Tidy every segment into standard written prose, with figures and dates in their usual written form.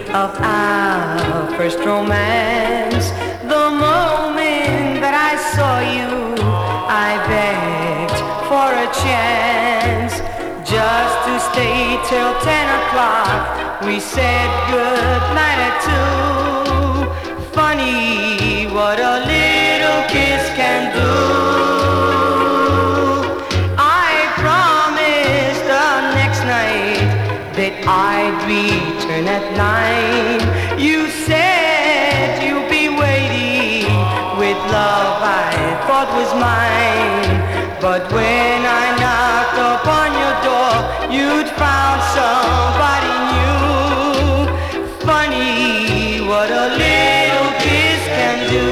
of our first romance. The moment that I saw you, I begged for a chance just to stay till 10 o'clock. We said good night at 2. Funny what a little kiss can do. I promised the next night that I'd return at 9. You said you'd be waiting with love I thought was mine. But when I knocked upon your door, you'd found somebody new. Funny what a little kiss can do.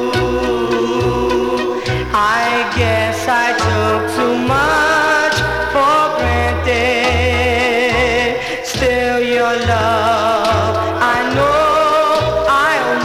I guess I took too much for granted. Still your love, I know I'll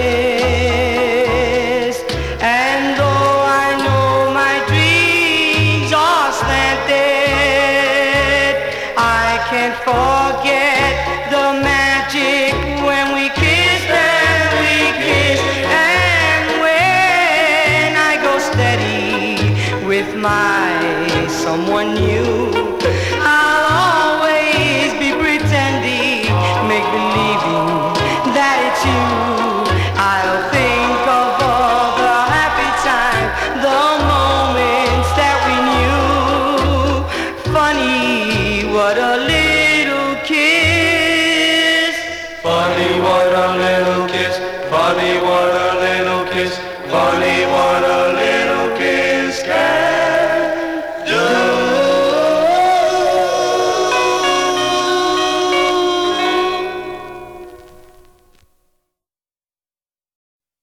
miss. And though I know my dreams are slanted, I can't forget the magic when we kissed and we kissed. And when I go steady with my someone new, I'll always be pretending, make believing that it's you. I'll think of all the happy times, the moments that we knew. Funny what a little kiss. Funny what a little kiss. Funny what a little kiss.